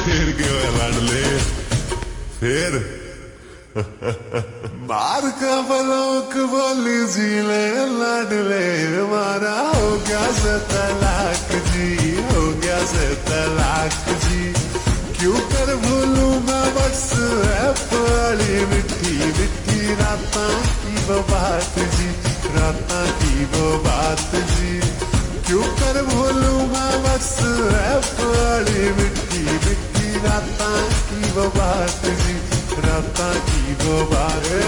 फिर क्यों है लाडले फिर मार का बलोक बोली जी ले लाडले मारा हो गया से तलाक जी, हो गया से तलाक जी। क्यों कर भूलूं मैं व्हाट्सएप वाली मिठी मिठी रातां की वो बात जी, रातां की वो बात जी। क्यों कर भूलूं मैं व्हाट्सएप वाली मिठी मिठी रातां की वो बात जी, रातां की वो बात।